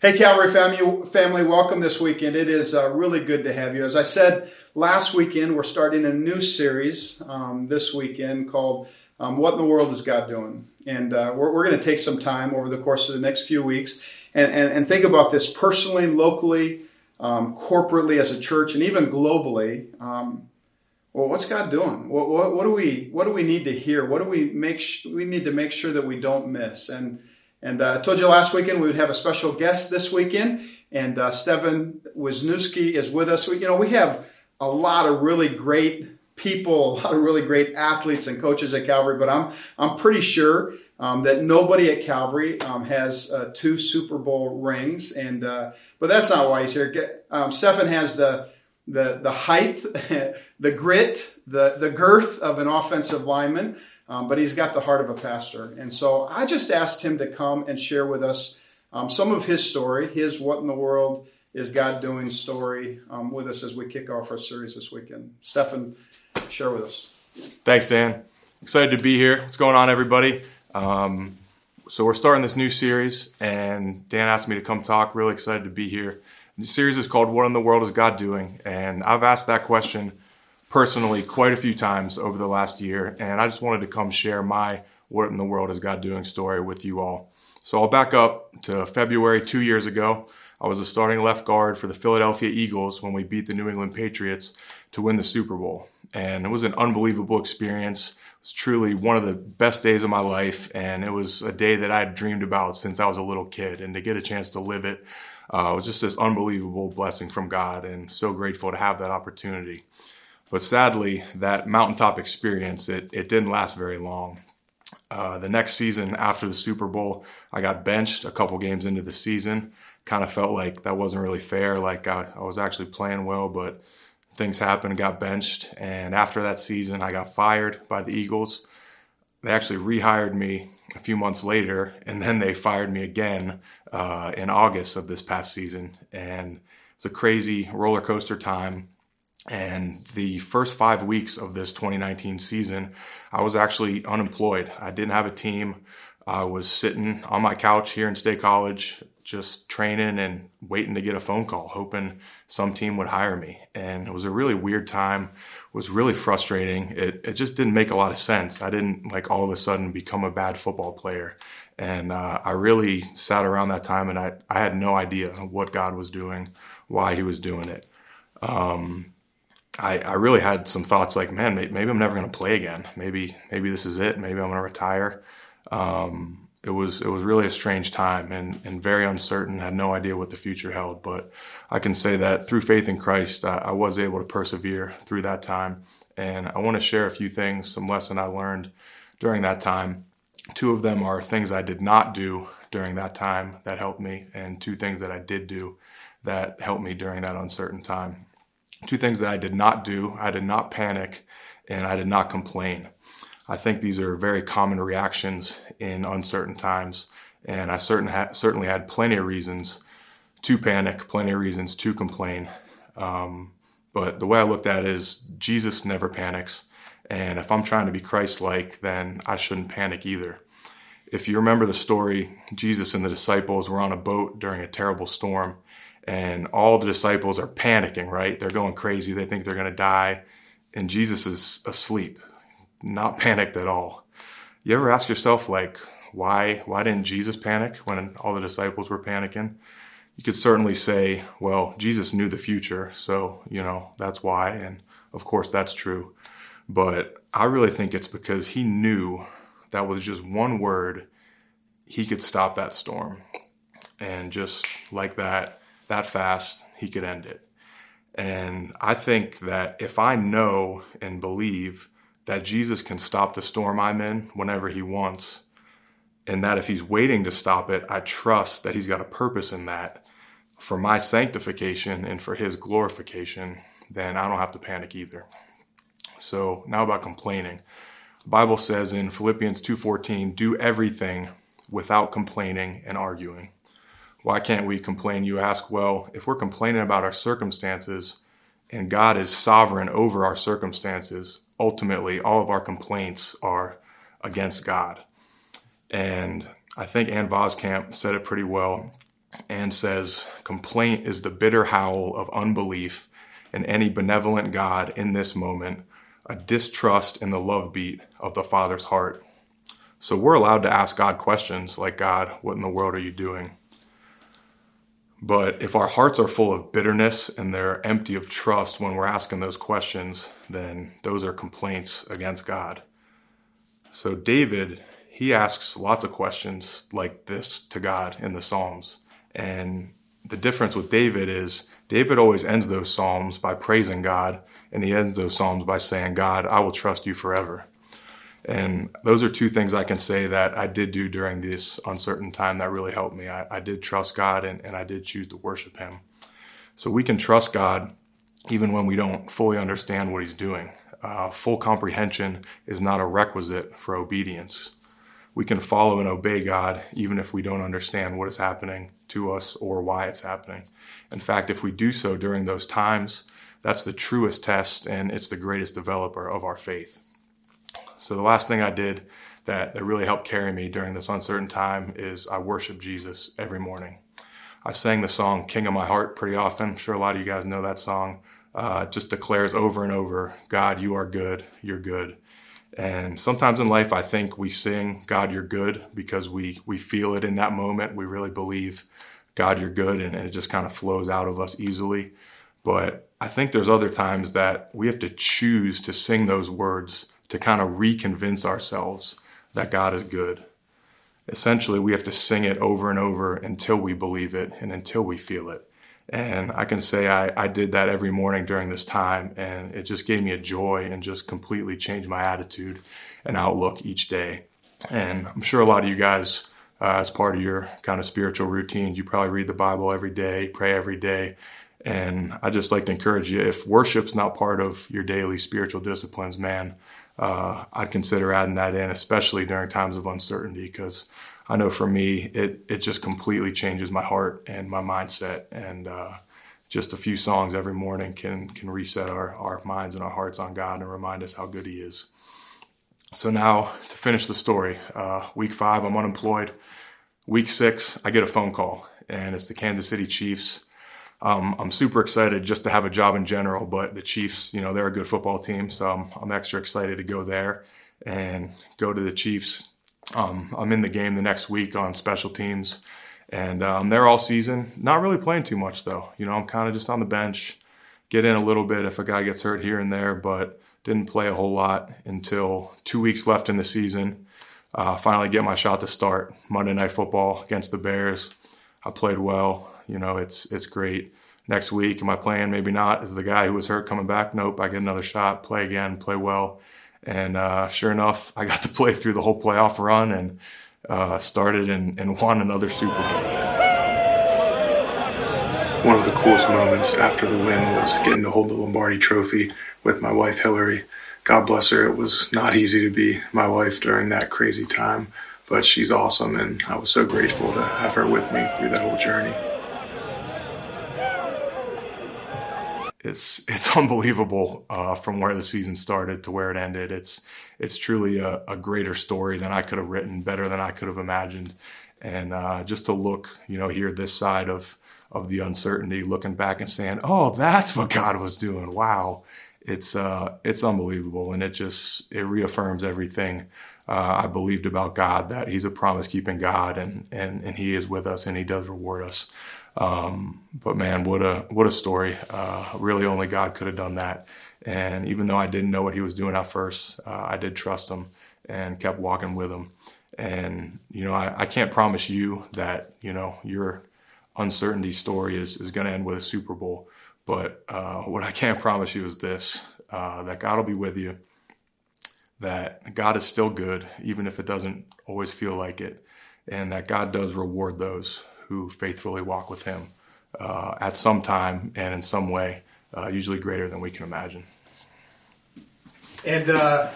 Hey, Calvary family, welcome this weekend. It is really good to have you. As I said last weekend, we're starting a new series this weekend called What in the World is God Doing? And we're going to take some time over the course of the next few weeks and think about this personally, locally, corporately as a church, and even globally. Well, what's God doing? What do we need to hear? What do we need to make sure that we don't miss? And I told you last weekend we would have a special guest this weekend, and Stefan Wisniewski is with us. We have a lot of really great people, a lot of really great athletes and coaches at Calvary, but I'm pretty sure that nobody at Calvary has 2 Super Bowl rings, but that's not why he's here. Stefan has the height, the grit, the girth of an offensive lineman. But he's got the heart of a pastor. And so I just asked him to come and share with us some of his story, his What in the World is God Doing story with us as we kick off our series this weekend. Stefan, share with us. Thanks, Dan. Excited to be here. What's going on, everybody? So we're starting this new series, and Dan asked me to come talk. Really excited to be here. The series is called What in the World is God Doing? And I've asked that question personally quite a few times over the last year, and I just wanted to come share my What in the World is God Doing story with you all. So I'll back up to February 2 years ago. I was a starting left guard for the Philadelphia Eagles when we beat the New England Patriots to win the Super Bowl. And it was an unbelievable experience. It was truly one of the best days of my life, and it was a day that I had dreamed about since I was a little kid. And to get a chance to live it was just this unbelievable blessing from God, and so grateful to have that opportunity. But sadly, that mountaintop experience, it didn't last very long. The next season after the Super Bowl, I got benched a couple games into the season. Kind of felt like that wasn't really fair. Like I was actually playing well, but things happened, got benched. And after that season, I got fired by the Eagles. They actually rehired me a few months later, and then they fired me again in August of this past season. And it's a crazy roller coaster time. And the first 5 weeks of this 2019 season, I was actually unemployed. I didn't have a team. I was sitting on my couch here in State College, just training and waiting to get a phone call, hoping some team would hire me. And it was a really weird time. It was really frustrating. It just didn't make a lot of sense. I didn't all of a sudden become a bad football player. And I really sat around that time, and I had no idea what God was doing, why he was doing it. I really had some thoughts like, man, maybe I'm never going to play again. Maybe this is it. Maybe I'm going to retire. It was really a strange time and very uncertain. Had no idea what the future held. But I can say that through faith in Christ, I was able to persevere through that time. And I want to share a few things, some lessons I learned during that time. 2 of them are things I did not do during that time that helped me, and 2 things that I did do that helped me during that uncertain time. 2 things that I did not do: I did not panic, and I did not complain. I think these are very common reactions in uncertain times, and I certainly had plenty of reasons to panic, plenty of reasons to complain. But the way I looked at it is Jesus never panics, and if I'm trying to be Christ-like, then I shouldn't panic either. If you remember the story, Jesus and the disciples were on a boat during a terrible storm, and all the disciples are panicking, right? They're going crazy. They think they're going to die. And Jesus is asleep, not panicked at all. You ever ask yourself, why didn't Jesus panic when all the disciples were panicking? You could certainly say, well, Jesus knew the future, so, that's why. And of course, that's true. But I really think it's because he knew that with just one word, he could stop that storm. And just like that fast, he could end it. And I think that if I know and believe that Jesus can stop the storm I'm in whenever he wants, and that if he's waiting to stop it, I trust that he's got a purpose in that for my sanctification and for his glorification, then I don't have to panic either. So now about complaining. The Bible says in Philippians 2:14, do everything without complaining and arguing. Why can't we complain, you ask? Well, if we're complaining about our circumstances and God is sovereign over our circumstances, ultimately all of our complaints are against God. And I think Ann Voskamp said it pretty well. and says, "Complaint is the bitter howl of unbelief in any benevolent God in this moment, a distrust in the love beat of the Father's heart." So we're allowed to ask God questions like, "God, what in the world are you doing?" But if our hearts are full of bitterness and they're empty of trust when we're asking those questions, then those are complaints against God. So David, he asks lots of questions like this to God in the Psalms. And the difference with David is David always ends those Psalms by praising God, and he ends those Psalms by saying, "God, I will trust you forever." And those are two things I can say that I did do during this uncertain time that really helped me. I did trust God, and I did choose to worship him. So we can trust God even when we don't fully understand what he's doing. Full comprehension is not a requisite for obedience. We can follow and obey God even if we don't understand what is happening to us or why it's happening. In fact, if we do so during those times, that's the truest test, and it's the greatest developer of our faith. So the last thing I did that really helped carry me during this uncertain time is I worship Jesus every morning. I sang the song "King of My Heart" pretty often. I'm sure a lot of you guys know that song. It just declares over and over, "God, you are good, you're good." And sometimes in life, I think we sing "God, you're good" because we feel it in that moment. We really believe, "God, you're good," and it just kind of flows out of us easily. But I think there's other times that we have to choose to sing those words to kind of reconvince ourselves that God is good. Essentially, we have to sing it over and over until we believe it and until we feel it. And I can say I did that every morning during this time, and it just gave me a joy and just completely changed my attitude and outlook each day. And I'm sure a lot of you guys, as part of your kind of spiritual routines, you probably read the Bible every day, pray every day. And I just like to encourage you, if worship's not part of your daily spiritual disciplines, man, I'd consider adding that in, especially during times of uncertainty, because I know for me, it just completely changes my heart and my mindset. And just a few songs every morning can reset our minds and our hearts on God and remind us how good he is. So now, to finish the story, week 5, I'm unemployed. Week 6, I get a phone call, and it's the Kansas City Chiefs. I'm super excited just to have a job in general, but the Chiefs, they're a good football team, so I'm extra excited to go there and go to the Chiefs. I'm in the game the next week on special teams, and I'm there all season. Not really playing too much, though. I'm kind of just on the bench, get in a little bit if a guy gets hurt here and there, but didn't play a whole lot until 2 weeks left in the season. Finally get my shot to start Monday Night Football against the Bears. I played well. It's great. Next week, am I playing? Maybe not. Is the guy who was hurt coming back? Nope. I get another shot, play again, play well. And sure enough, I got to play through the whole playoff run and started and won another Super Bowl. One of the coolest moments after the win was getting to hold the Lombardi Trophy with my wife, Hillary. God bless her. It was not easy to be my wife during that crazy time, but she's awesome, and I was so grateful to have her with me through that whole journey. It's unbelievable from where the season started to where it ended. It's truly a greater story than I could have written, better than I could have imagined. And just to look, here this side of the uncertainty, looking back and saying, "Oh, that's what God was doing." Wow, it's unbelievable, and it reaffirms everything I believed about God, that he's a promise-keeping God, and he is with us, and he does reward us. But man, what a story. Really only God could have done that. And even though I didn't know what he was doing at first, I did trust him and kept walking with him. And, I can't promise you that, your uncertainty story is going to end with a Super Bowl. But what I can promise you is this, that God will be with you, that God is still good, even if it doesn't always feel like it, and that God does reward those who faithfully walk with him at some time and in some way, usually greater than we can imagine. And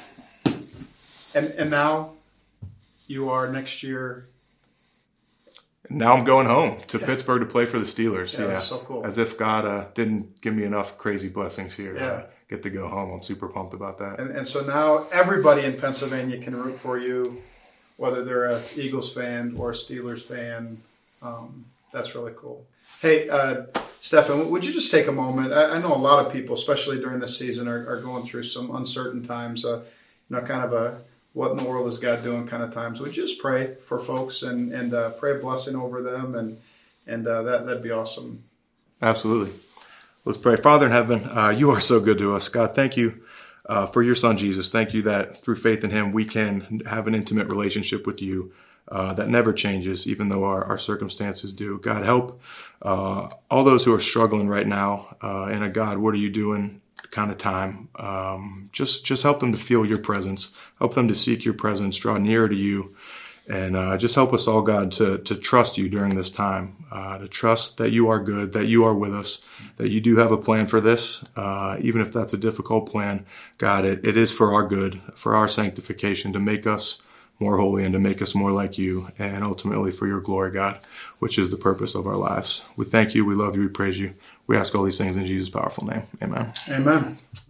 now you are next year. Now I'm going home to Pittsburgh to play for the Steelers. Yeah. That's so cool. As if God didn't give me enough crazy blessings here Yeah. to get to go home. I'm super pumped about that. And so now everybody in Pennsylvania can root for you, whether they're an Eagles fan or a Steelers fan. That's really cool. Hey, Stefan, would you just take a moment? I know a lot of people, especially during this season, are going through some uncertain times, kind of a what in the world is God doing kind of times. Would you just pray for folks and pray a blessing over them, and that'd be awesome. Absolutely. Let's pray. Father in heaven, you are so good to us. God, thank you for your son, Jesus. Thank you that through faith in him, we can have an intimate relationship with you that never changes, even though our circumstances do. God, help all those who are struggling right now in a God, what are you doing kind of time. Just help them to feel your presence. Help them to seek your presence, draw nearer to you. And just help us all, God, to trust you during this time, to trust that you are good, that you are with us, that you do have a plan for this, even if that's a difficult plan. God, it is for our good, for our sanctification, to make us more holy and to make us more like you, and ultimately for your glory, God, which is the purpose of our lives. We thank you, we love you, we praise you. We ask all these things in Jesus' powerful name. Amen. Amen.